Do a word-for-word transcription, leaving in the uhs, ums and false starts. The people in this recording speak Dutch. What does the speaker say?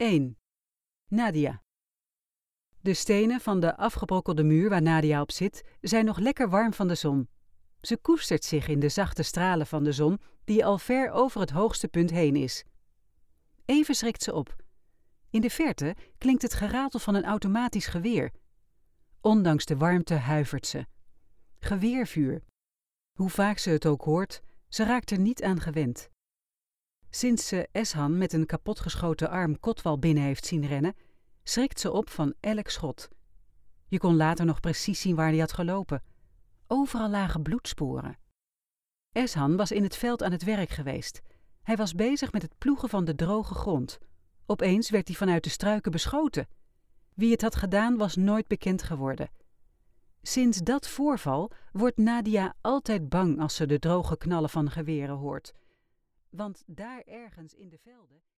één. Nadia. De stenen van de afgebrokkelde muur waar Nadia op zit, zijn nog lekker warm van de zon. Ze koestert zich in de zachte stralen van de zon, die al ver over het hoogste punt heen is. Even schrikt ze op. In de verte klinkt het geratel van een automatisch geweer. Ondanks de warmte huivert ze. Geweervuur. Hoe vaak ze het ook hoort, ze raakt er niet aan gewend. Sinds ze Eshan met een kapotgeschoten arm Kotwal binnen heeft zien rennen, schrikt ze op van elk schot. Je kon later nog precies zien waar hij had gelopen. Overal lagen bloedsporen. Eshan was in het veld aan het werk geweest. Hij was bezig met het ploegen van de droge grond. Opeens werd hij vanuit de struiken beschoten. Wie het had gedaan was nooit bekend geworden. Sinds dat voorval wordt Nadia altijd bang als ze de droge knallen van geweren hoort. Want daar ergens in de velden...